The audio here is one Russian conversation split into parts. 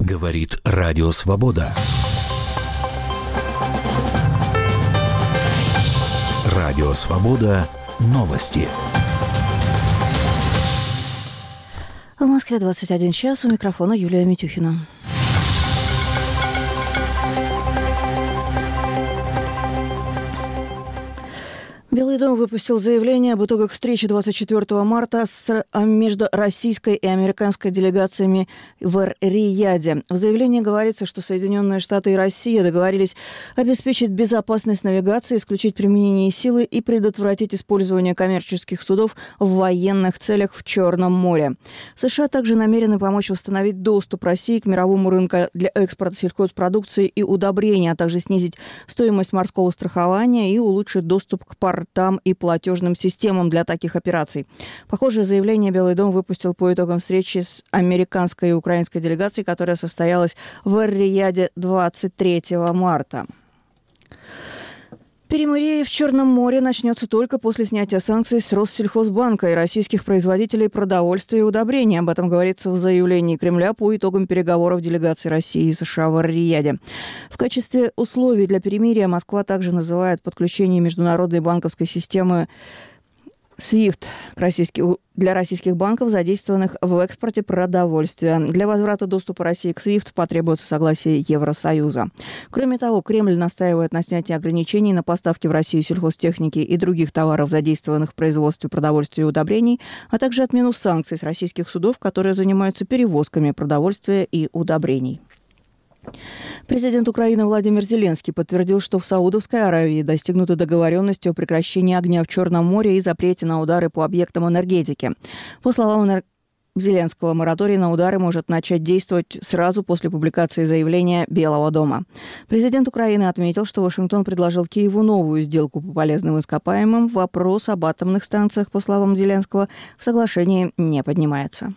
Говорит Радио Свобода. Радио Свобода. Новости. В Москве 21 час. У микрофона Юлия Митюхина. Белый дом выпустил заявление об итогах встречи 24 марта между российской и американской делегациями в Эр-Рияде. В заявлении говорится, что Соединенные Штаты и Россия договорились обеспечить безопасность навигации, исключить применение силы и предотвратить использование коммерческих судов в военных целях в Черном море. США также намерены помочь восстановить доступ России к мировому рынку для экспорта сельхозпродукции и удобрений, а также снизить стоимость морского страхования и улучшить доступ к портам и платежным системам для таких операций. Похожее заявление Белый дом выпустил по итогам встречи с американской и украинской делегацией, которая состоялась в Эр-Рияде 23 марта. Перемирие в Черном море начнется только после снятия санкций с Россельхозбанка и российских производителей продовольствия и удобрений. Об этом говорится в заявлении Кремля по итогам переговоров делегаций России и США в Эр-Рияде. В качестве условий для перемирия Москва также называет подключение международной банковской системы SWIFT для российских банков, задействованных в экспорте продовольствия. Для возврата доступа России к SWIFT потребуется согласие Евросоюза. Кроме того, Кремль настаивает на снятии ограничений на поставки в Россию сельхозтехники и других товаров, задействованных в производстве продовольствия и удобрений, а также отмену санкций с российских судов, которые занимаются перевозками продовольствия и удобрений. Президент Украины Владимир Зеленский подтвердил, что в Саудовской Аравии достигнуты договоренности о прекращении огня в Черном море и запрете на удары по объектам энергетики. По словам Зеленского, мораторий на удары может начать действовать сразу после публикации заявления Белого дома. Президент Украины отметил, что Вашингтон предложил Киеву новую сделку по полезным ископаемым. Вопрос об атомных станциях, по словам Зеленского, в соглашении не поднимается.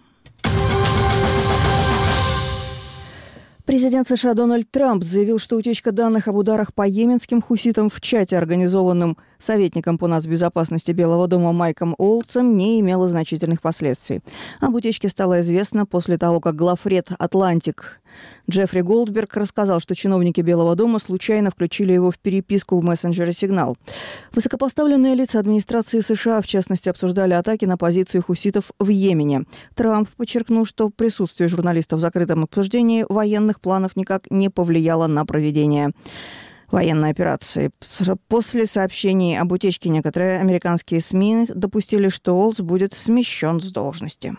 Президент США Дональд Трамп заявил, что утечка данных об ударах по йеменским хуситам в чате, организованном советником по нацбезопасности Белого дома Майком Уолтсом, не имела значительных последствий. Об утечке стало известно после того, как главред «Атлантик» Джеффри Голдберг рассказал, что чиновники Белого дома случайно включили его в переписку в мессенджере «Сигнал». Высокопоставленные лица администрации США, в частности, обсуждали атаки на позиции хуситов в Йемене. Трамп подчеркнул, что присутствие журналистов в закрытом обсуждении военных планов никак не повлияло на проведение военной операции. После сообщений об утечке некоторые американские СМИ допустили, что Уолтс будет смещен с должности.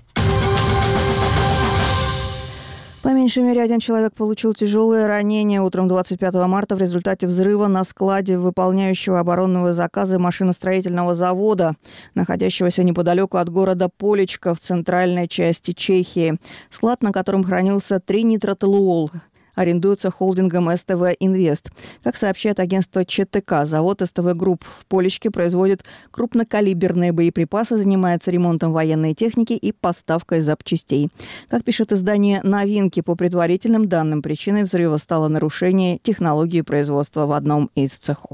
По меньшей мере, один человек получил тяжелые ранения утром 25 марта в результате взрыва на складе выполняющего оборонные заказы машиностроительного завода, находящегося неподалеку от города Полечка в центральной части Чехии. Склад, на котором хранился тринитротолуол, арендуется холдингом СТВ Инвест. Как сообщает агентство ЧТК, завод СТВ Групп в Полечке производит крупнокалиберные боеприпасы, занимается ремонтом военной техники и поставкой запчастей. Как пишет издание «Новинки», по предварительным данным, причиной взрыва стало нарушение технологии производства в одном из цехов.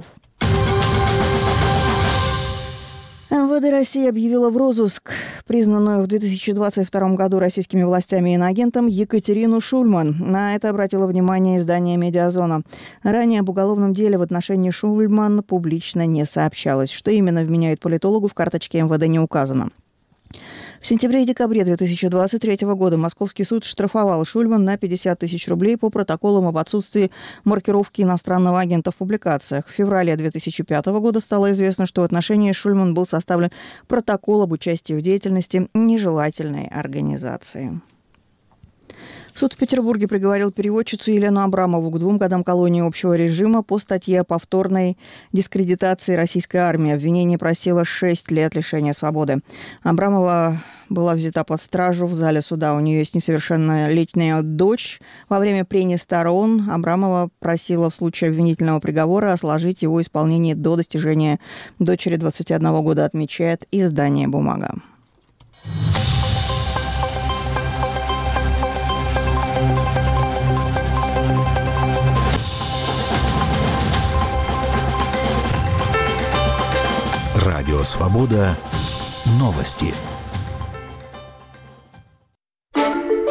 МВД России объявила в розыск признанную в 2022 году российскими властями иноагентом Екатерину Шульман. На это обратило внимание издание «Медиазона». Ранее об уголовном деле в отношении Шульман публично не сообщалось. Что именно вменяют политологу, в карточке МВД не указано. В сентябре и декабре 2023 года Московский суд штрафовал Шульман на 50 тысяч рублей по протоколам об отсутствии маркировки иностранного агента в публикациях. В феврале 2005 года стало известно, что в отношении Шульман был составлен протокол об участии в деятельности нежелательной организации. Суд в Петербурге приговорил переводчицу Елену Абрамову к 2 годам колонии общего режима по статье о повторной дискредитации российской армии. Обвинение просило 6 лет лишения свободы. Абрамова была взята под стражу в зале суда. У нее есть несовершеннолетняя дочь. Во время прений сторон Абрамова просила в случае обвинительного приговора отложить его исполнение до достижения дочери 21 года, отмечает издание «Бумага». Радио Свобода. Новости.